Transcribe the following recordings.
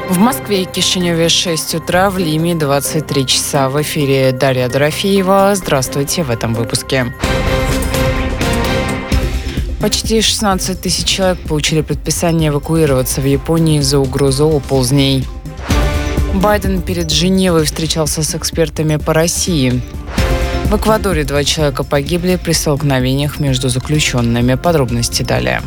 В Москве и Кишиневе 6 утра, в Лиме 23 часа. В эфире Дарья Дорофеева. Здравствуйте в этом выпуске. Почти 16 тысяч человек получили предписание эвакуироваться в Японии из-за угрозы оползней. Байден перед Женевой встречался с экспертами по России. В Эквадоре 2 человека погибли при столкновениях между заключенными. Подробности далее.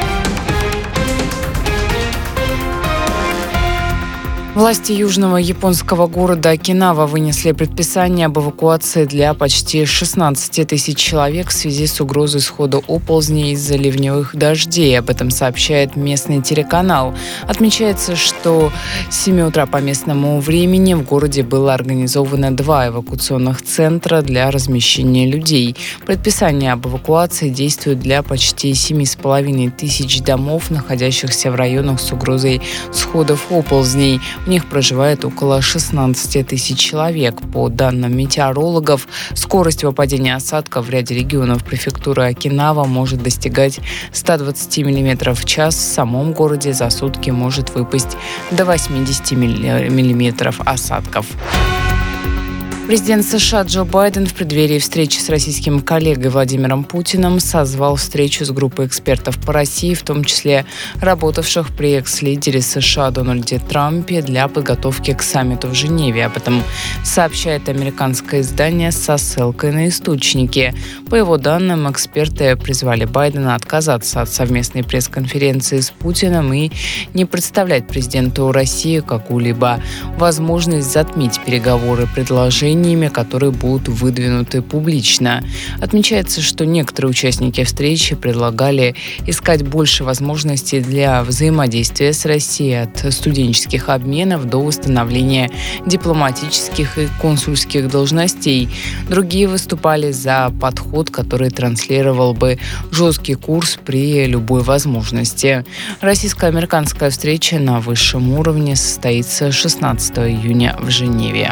Власти южного японского города Окинава вынесли предписание об эвакуации для почти 16 тысяч человек в связи с угрозой схода оползней из-за ливневых дождей. Об этом сообщает местный телеканал. Отмечается, что с 7 утра по местному времени в городе было организовано 2 эвакуационных центра для размещения людей. Предписание об эвакуации действует для почти 7,5 тысяч домов, находящихся в районах с угрозой сходов оползней. В них проживает около 16 тысяч человек. По данным метеорологов, скорость выпадения осадков в ряде регионов префектуры Окинава может достигать 120 мм в час. В самом городе за сутки может выпасть до 80 мм осадков. Президент США Джо Байден в преддверии встречи с российским коллегой Владимиром Путиным созвал встречу с группой экспертов по России, в том числе работавших при экс-лидере США Дональде Трампе для подготовки к саммиту в Женеве. Об этом сообщает американское издание со ссылкой на источники. По его данным, эксперты призвали Байдена отказаться от совместной пресс-конференции с Путиным и не представлять президенту России какую-либо возможность затмить переговоры предложений, которые будут выдвинуты публично. Отмечается, что некоторые участники встречи предлагали искать больше возможностей для взаимодействия с Россией, от студенческих обменов до восстановления дипломатических и консульских должностей. Другие выступали за подход, который транслировал бы жесткий курс при любой возможности. Российско-американская встреча на высшем уровне состоится 16 июня в Женеве.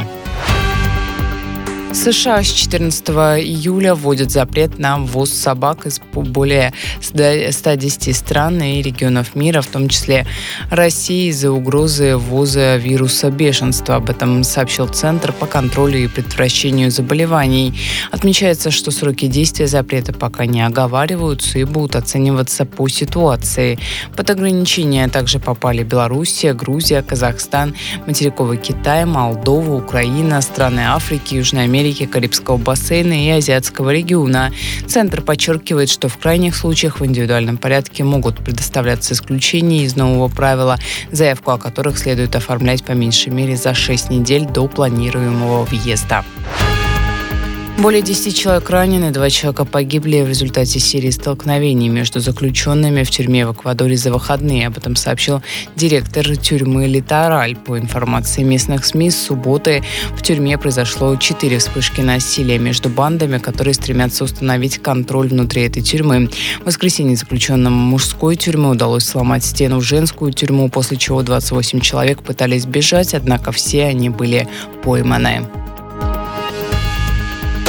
США с 14 июля вводят запрет на ввоз собак из более 110 стран и регионов мира, в том числе России, из-за угрозы ввоза вируса бешенства. Об этом сообщил Центр по контролю и предотвращению заболеваний. Отмечается, что сроки действия запрета пока не оговариваются и будут оцениваться по ситуации. Под ограничения также попали Белоруссия, Грузия, Казахстан, материковый Китай, Молдова, Украина, страны Африки, Южной Америки, Карибского бассейна и Азиатского региона. Центр подчеркивает, что в крайних случаях в индивидуальном порядке могут предоставляться исключения из нового правила, заявку о которых следует оформлять по меньшей мере за 6 недель до планируемого въезда. Более 10 человек ранены, 2 человека погибли в результате серии столкновений между заключенными в тюрьме в Эквадоре за выходные. Об этом сообщил директор тюрьмы «Литораль». По информации местных СМИ, с субботы в тюрьме произошло 4 вспышки насилия между бандами, которые стремятся установить контроль внутри этой тюрьмы. В воскресенье заключенным мужской тюрьмы удалось сломать стену в женскую тюрьму, после чего 28 человек пытались бежать, однако все они были пойманы.